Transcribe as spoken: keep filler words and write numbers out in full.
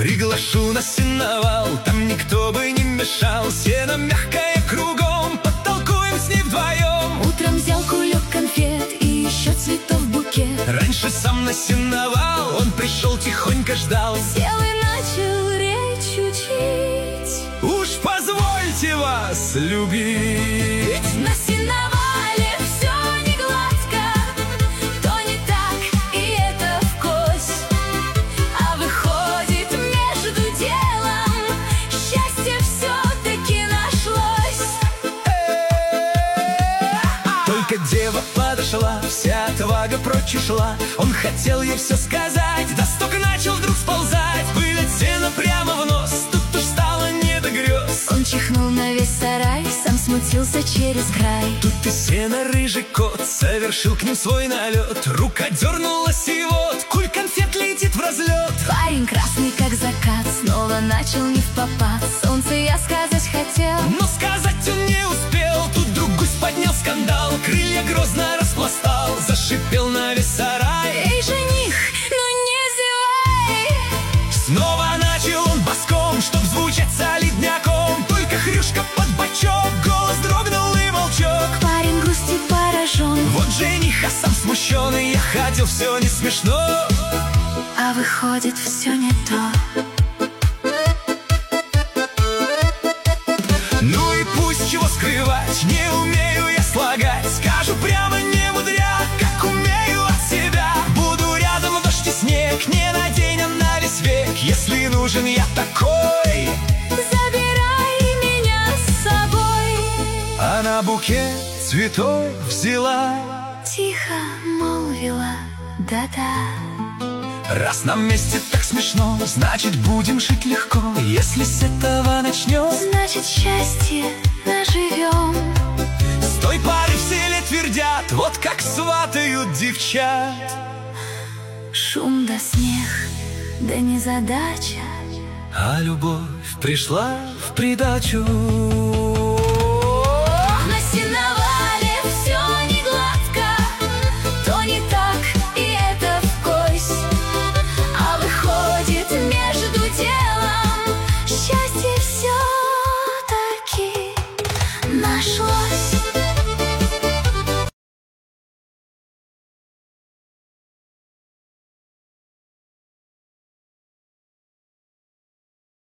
Приглашу на сеновал, там никто бы не мешал. Сено мягкое кругом, подтолкуем с ней вдвоем. Утром взял кулек конфет и еще цветов букет. Раньше сам на сеновал, он пришел, тихонько ждал. Сел и начал речь учить. Уж позвольте вас любить. На сеновале все не гладко, то не так, и это вкось. А выходит, между делом счастье все-таки нашлось. Только дева подошла, вся отвага прочь ушла. Он хотел ей все сказать, да стук начал вдруг сползать. Пыль от сена прямо в нос, тут уж стало не до грез. Он чихнул на весь сарай, сам смутился через край. Тут из сена рыжий кот совершил к ним свой налет. Рука дернулась, и вот куль конфет летит в разлет. Парень красный, как закат, снова начал не впопад. Солнце я сказать хотел, но сказать он не успел. Тут вдруг гусь поднял скандал, крылья грозно распластал, зашипел на весь сарай: эй, жених, ну не зевай! Снова начал он боском, чтоб звучать солидняком. Только хрюшка под бочок, голос дрогнул и молчок. Парень грустит поражен, вот жених, а сам смущенный. Я хотел, все не смешно, а выходит, все не то. Ну и пусть, чего скрывать, не умею я слагать. Скажу прямо, не мудря, как умею от себя. Буду рядом в дождь и снег, не на день, а на весь век. Если нужен я такой, забирай меня с собой. Она букет цветов взяла, Тихо молвила, да-да. раз нам вместе так смешно, значит, будем жить легко. Если с этого начнем, значит, счастье наживем. с той поры в селе твердят, вот как сватают девчат. Шум да смех, да незадача, А любовь пришла в придачу.